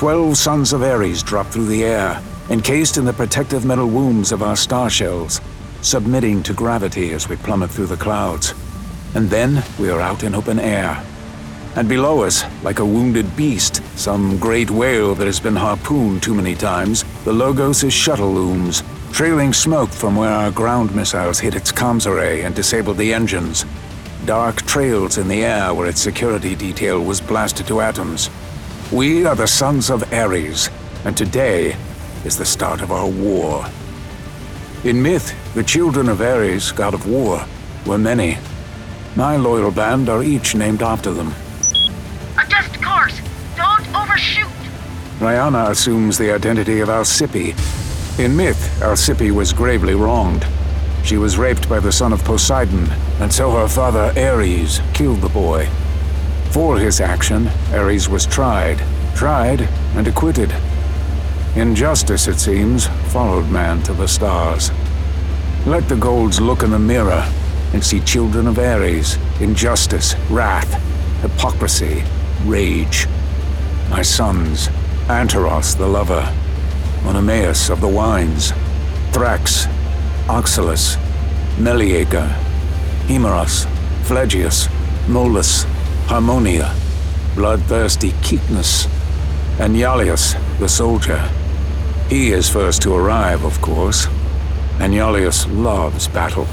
12 sons of Ares drop through the air, encased in the protective metal wombs of our star shells, submitting to gravity as we plummet through the clouds. And then we are out in open air. And below us, like a wounded beast, some great whale that has been harpooned too many times, the Logos' shuttle looms, trailing smoke from where our ground missiles hit its comms array and disabled the engines. Dark trails in the air where its security detail was blasted to atoms. We are the sons of Ares, and today is the start of our war. In myth, the children of Ares, god of war, were many. My loyal band are each named after them. Adjust course! Don't overshoot! Rihanna assumes the identity of Alcippe. In myth, Alcippe was gravely wronged. She was raped by the son of Poseidon, and so her father Ares killed the boy. For his action, Ares was tried and acquitted. Injustice, it seems, followed man to the stars. Let the Golds look in the mirror and see children of Ares, injustice, wrath, hypocrisy, rage. My sons, Anteros the lover, Oenomaus of the wines, Thrax, Oxylus, Meleager, Hemeros, Phlegyas, Molus, Harmonia, bloodthirsty Keepness, and Ialius the soldier. He is first to arrive, of course, and Ialius loves battle.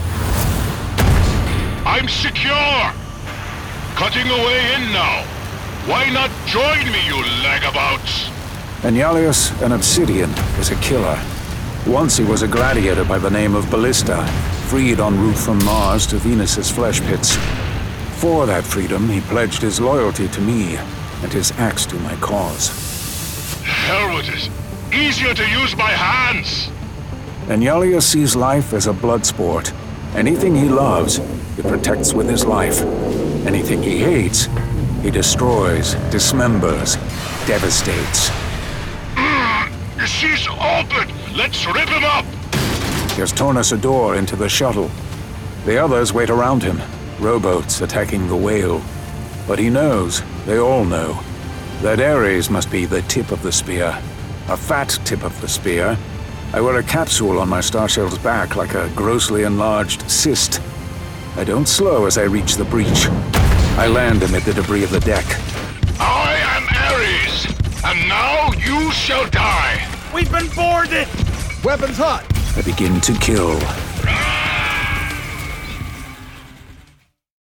I'm secure! Cutting away in now. Why not join me, you lagabouts? And Ialius, an Obsidian, is a killer. Once he was a gladiator by the name of Ballista, freed en route from Mars to Venus's flesh pits. For that freedom, he pledged his loyalty to me, and his axe to my cause. Hell with it! Easier to use my hands! And Ialius sees life as a blood sport. Anything he loves, he protects with his life. Anything he hates, he destroys, dismembers, devastates. She's open! Let's rip him up! He has torn us a door into the shuttle. The others wait around him, rowboats attacking the whale. But he knows, they all know, that Ares must be the tip of the spear. A fat tip of the spear. I wear a capsule on my starshell's back like a grossly enlarged cyst. I don't slow as I reach the breach. I land amid the debris of the deck. I am Ares, and now you shall die! We've been boarded! Weapons hot! I begin to kill.